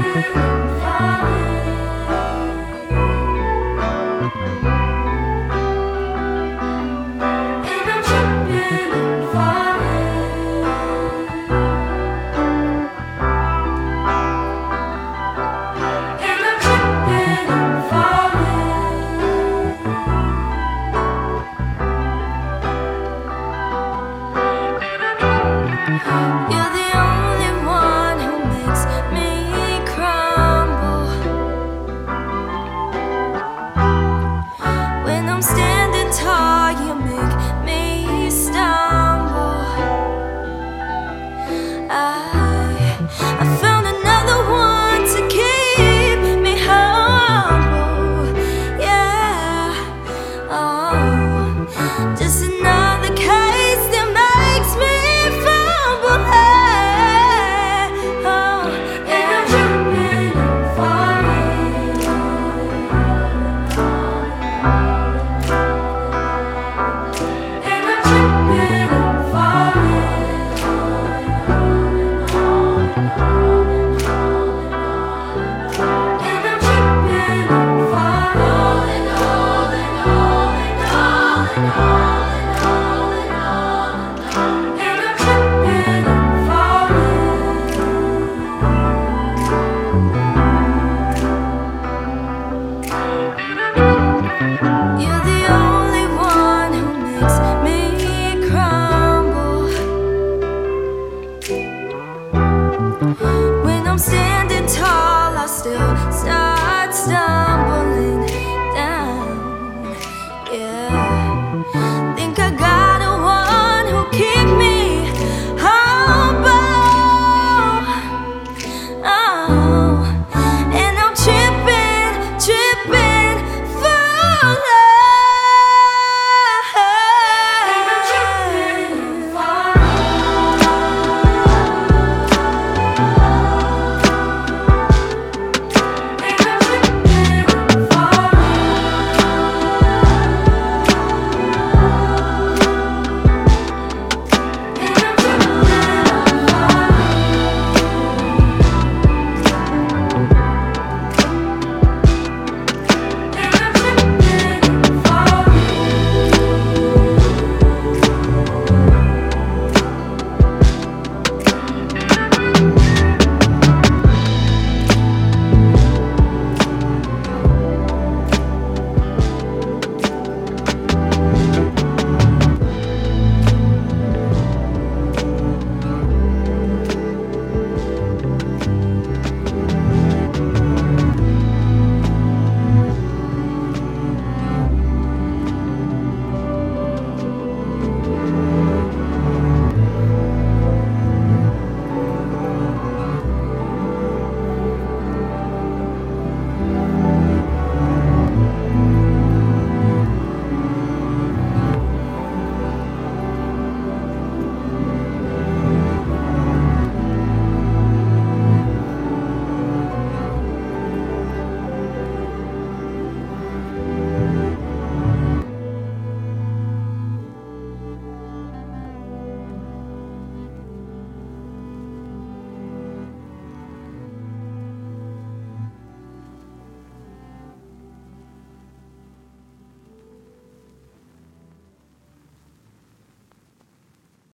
You're the only one who makes me crumble. When I'm standing tall, you make me stumble. I found another one to keep me humble. Yeah, oh, just another case that makes me fumble. Hey, oh, and I'm tripping and falling. And I'm tripping and falling. And I'm tripping and falling. You're the only one who makes me crumble. When I'm standing tall, I still start stumbling.